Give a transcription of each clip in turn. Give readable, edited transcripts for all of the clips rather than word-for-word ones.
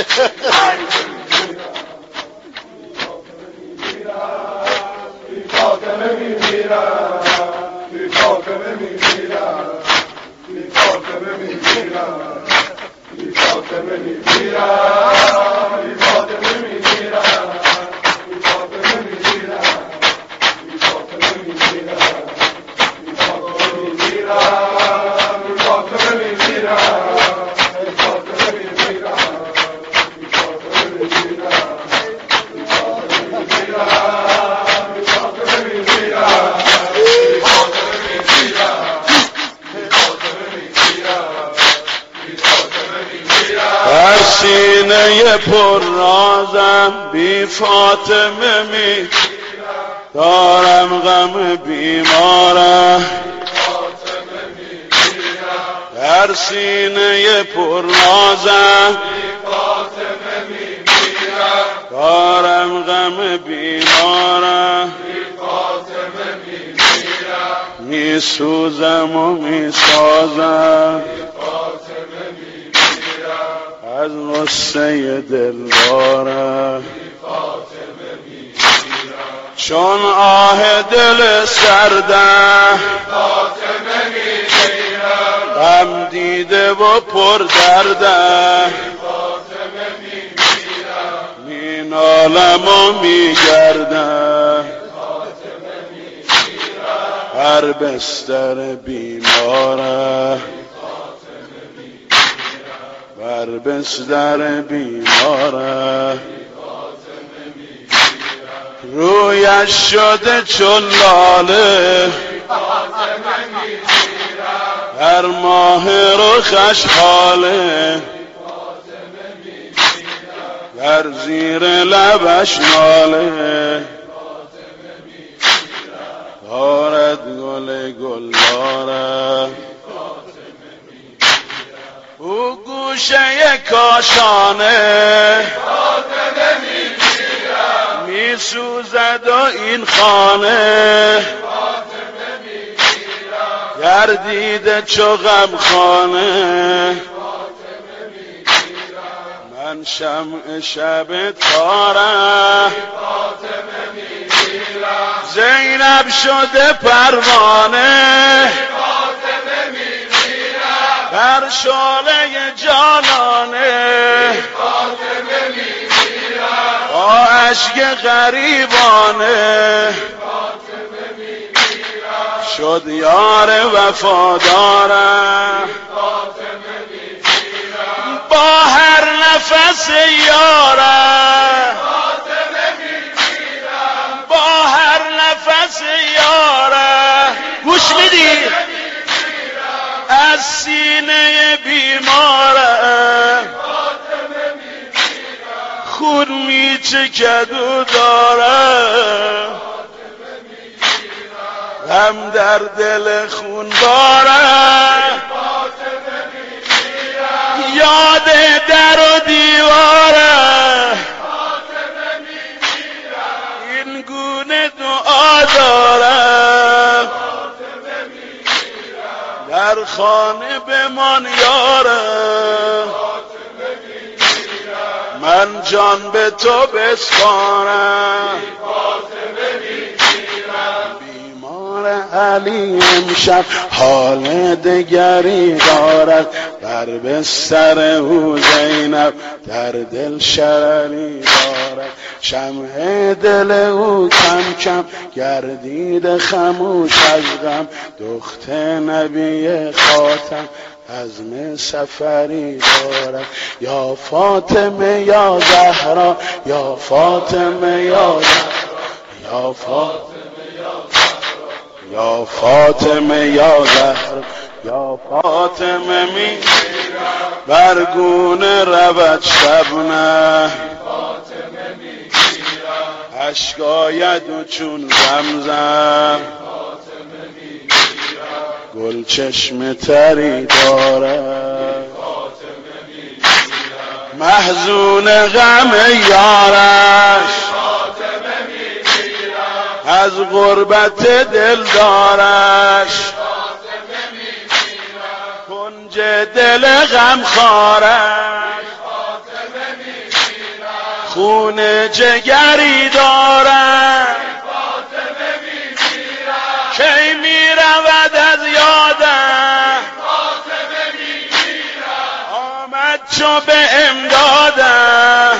در سینه پر رازم بی فاطمه می دارم غم بیمارم در سینه پر رازم دارم غم بیمارم می سوزم و می سازم از غصه دلدارم چون آه دل سردم غم دیده و پر دردم می نالم و می گردم هر بستر بیمارم بر بستر بیمارم رویش شده چون لاله در ماه رخش حاله در زیر لبش ناله دارد گل گلدارم او گوشه کاشانه می سوزد و این خانه گردیده چو غم خانه من شمع شب تارم زینب شده پروانه در شعله جانانه با اشک غریبانه شد یار وفادارم با هر نفس یارم با هر نفس یارم گوش میدی از سینه بیمارم خون میچکد و دارم غم در دل خون بارم یاد در و دیوارم این گونه دعا دارم در خانه بمان یارم من جان به تو بسپارم بیمار علی امشب حال دگری دارد بر بستر او زینب در دل شرری دارد شمع دل او کم کم گردید خموش از غم دختر نبی خاتم عزم سفری دارد یا فاطمه یا زهرا یا فاطمه یا زهرا یا فاطمه یا فاطمه یا زهرا یا فاطمه می برگونه رود شبنه اشک آید و چون زمزم گل چشم تری دارد محزون غم یارش از غربت دل دارش کنج دل غم خارش خون جگری دارم کی میرود از یادم آمد چو به امدادم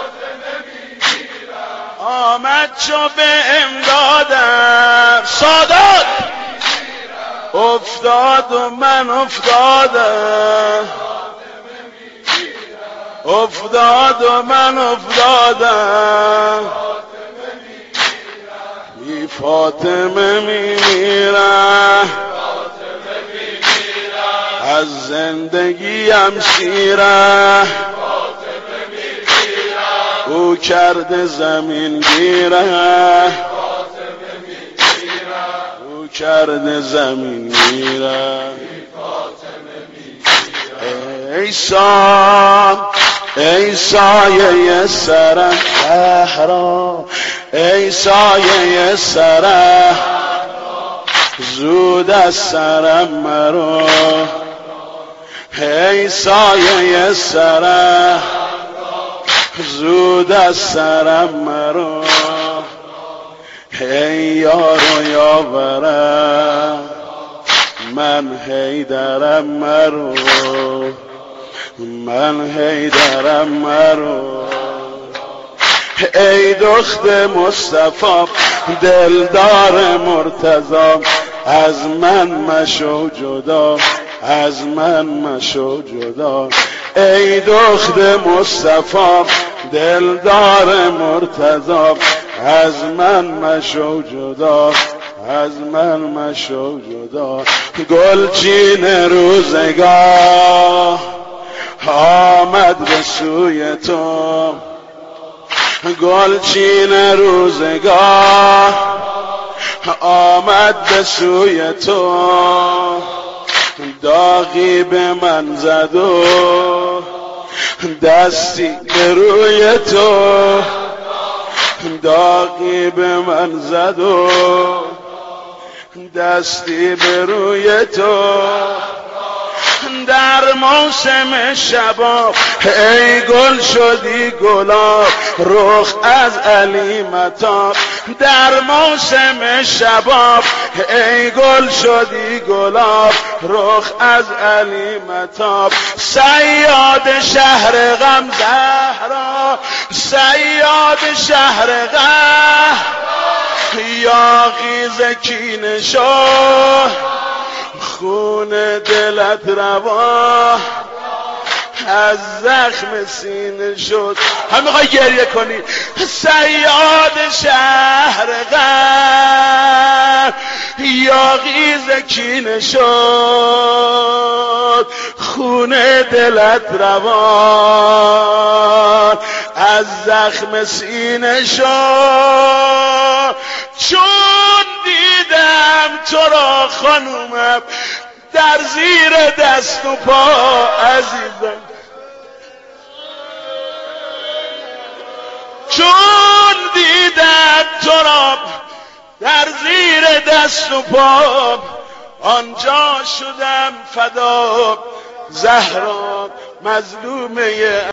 آمد چو به امدادم سادات افتاد و من افتادم افتاد و من افتادم بی فاطمه میمیرم از زندگیم شیرم او کرده زمین گیرم او کرده زمین گیرم ای سایه سرم زهرا ای سایه سرم زود از سرم مرو ای سایه سرم زود از سرم مرو ای یار و یاورم من حیدرم مرو من حیدرم مرو ای دخت مصطفی دلدار مرتضی از من مشو جدا از من مشو جدا ای دخت مصطفی دلدار مرتضی از من مشو جدا از من مشو جدا گلچین روزگار آمد به سوی تو گلچین روزگار آمد به سوی تو داغی به من زد و دستی به روی تو داغی به من زد و دستی به روی تو در موسم شباب ای گل شدی گلاب رخ از علی متاب در موسم شباب ای گل شدی گلاب رخ از علی متاب صیاد شهر غم زهرا صیاد شهر غم یاغی زکین شو خون دلت روا از زخم سینه شد هم میخوای گریه کنی صیاد شهر غم یاغی زکین شد خون دلت روان از زخم سینه شد چون دیدم تو را خانومم در زیر دست و پا عزیزم چون دیدم تو را در زیر دست و پا آنجا شدم فدا زهرا مظلومه